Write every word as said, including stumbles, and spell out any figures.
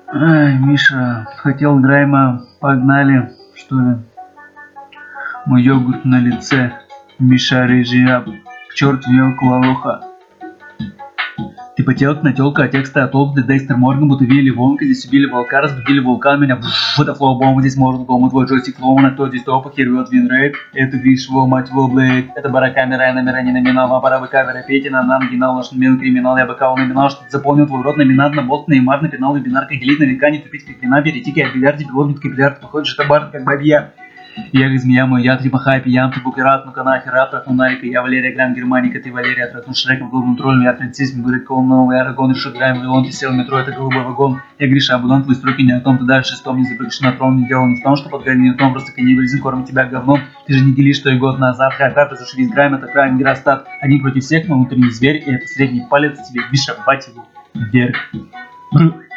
Ай, Миша, хотел Грайма, погнали, что ли? Мой йогурт на лице, Миша рыжий раб, к черту мелкого лоха. Ты потелка на тёлка, а текста от Олд, Декстер Морган, будто Вилли Вонка, здесь убили волка, разбудили вулкан, меня в это флоу-бомба, здесь Морган, кому твой джойстик сломан, кто здесь топа, хервет Винрейд, это Гриш, его мать его Блейд, это баракамера, я номера не номинал, а пора бы кавера, Петина, нам генал, наш номин криминал, я бы кого номинал, что ты заполнил твой рот, номинат на болт, неймар, на пенал, вебинар, как делить на века, не тупить, как вина, перетики, от бильярде, пилот, капилярд, походишь, это бар, как бабья. Я из меня мой, я типа хайпи, ям ты букерат, ну-ка нахер, рад, трахну нарика, я Валерия Грам, Германика, ты Валерия, трахну Шреком, главным троллем, я принцизм, говорит, кол новый Арагон, решил Грайм, Леон, ты сел в метро, это голубой вагон, я Гриша, Абудон, твои строки не о том, ты дальше с том не запрыгнешь на трон, не дело не в том, что подгорел не в том, просто каннибализм кормит тебя говном, ты же не делишь, что и год назад, хай-хай, зашли из Грайм, это крайм, Грастат, один против всех, но внутренний зверь, и это средний палец тебе, Миша, бать его, вверх.